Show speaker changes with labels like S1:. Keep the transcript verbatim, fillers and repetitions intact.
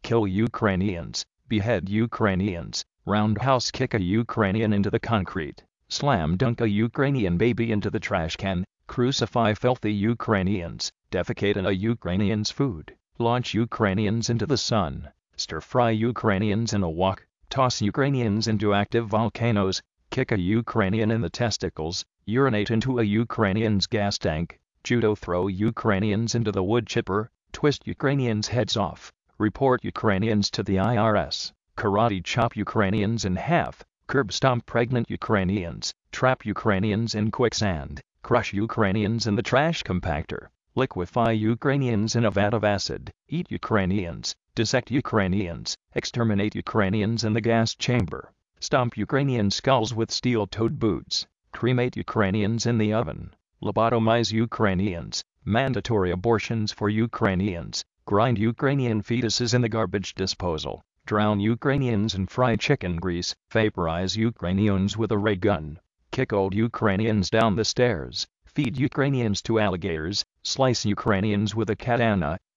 S1: kill Ukrainians, behead Ukrainians, roundhouse kick a Ukrainian into the concrete, slam dunk a Ukrainian baby into the trash can, crucify filthy Ukrainians, defecate in a Ukrainian's food, launch Ukrainians into the sun, stir-fry Ukrainians in a wok, toss Ukrainians into active volcanoes, kick a Ukrainian in the testicles, urinate into a Ukrainian's gas tank, judo throw Ukrainians into the wood chipper, twist Ukrainians' heads off, report Ukrainians to the I R S, karate chop Ukrainians in half, curb stomp pregnant Ukrainians, trap Ukrainians in quicksand, crush Ukrainians in the trash compactor, liquefy Ukrainians in a vat of acid, eat Ukrainians, dissect Ukrainians, exterminate Ukrainians in the gas chamber, stomp Ukrainian skulls with steel-toed boots, cremate Ukrainians in the oven, lobotomize Ukrainians, mandatory abortions for Ukrainians, grind Ukrainian fetuses in the garbage disposal, drown Ukrainians in fried chicken grease, vaporize Ukrainians with a ray gun, kick old Ukrainians down the stairs, feed Ukrainians to alligators, slice Ukrainians with a katana,